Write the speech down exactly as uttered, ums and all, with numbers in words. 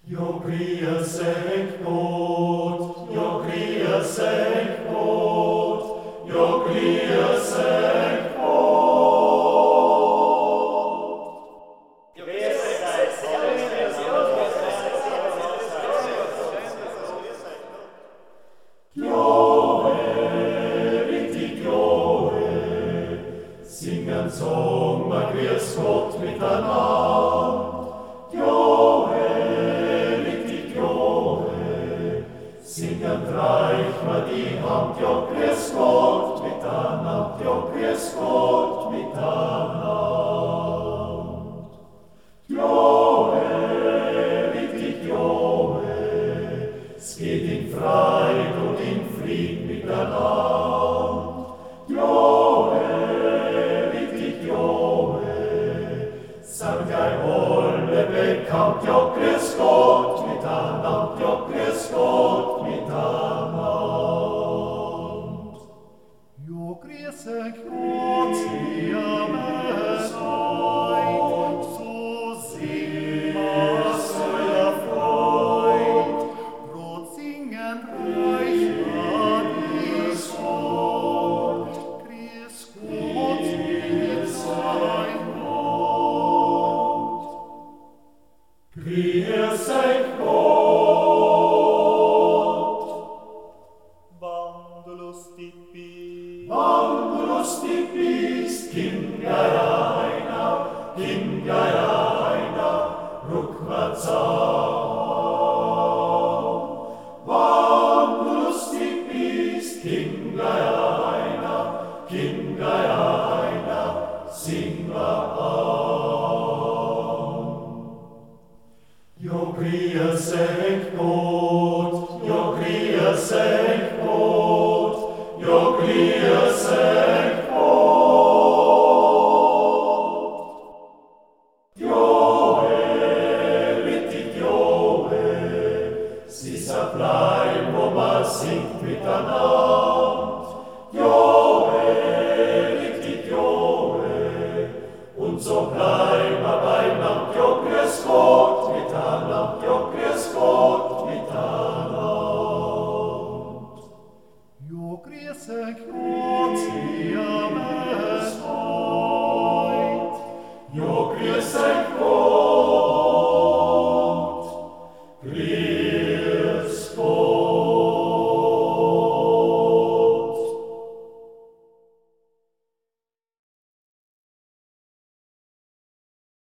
Jo, grüß euch Gott, jo, grüß euch Gott, jo, grüß euch Gott. Johe, richtig Johe, singen Song, mal grüß Gott miteinander. Johe, singen reich mal die Hand, jo, grüß Gott miteinander, jo, grüß Gott miteinander. Johe, richtig Johe, es geht in Freiheit und in Frieden miteinander. Johe, richtig Johe, sang ein alle bekannt, jo, grüß Gott miteinander, jo, grüß Gott miteinander. Jo, grüß euch Gott, ihr Menschheit, so singt was euer Freud, Brot singen reich an die Stadt, grüß Gott mit sein Gott. Grüß euch Gott. Wann du lustig bist, Wann du lustig bist, Kingereiner, Kingereiner, ruck mal zusammen. Wann du lustig bist, Kingereiner, Kingereiner, sing mal an. Jo, grüß euch Gott, jo, grüß euch Gott, jo, grüß euch Gott. Johe, richtig Johe, es ist ein Bleib, wo man singt miteinander. Johe, richtig Johe, und so bleiben wir beieinander, jo, grüß Gott.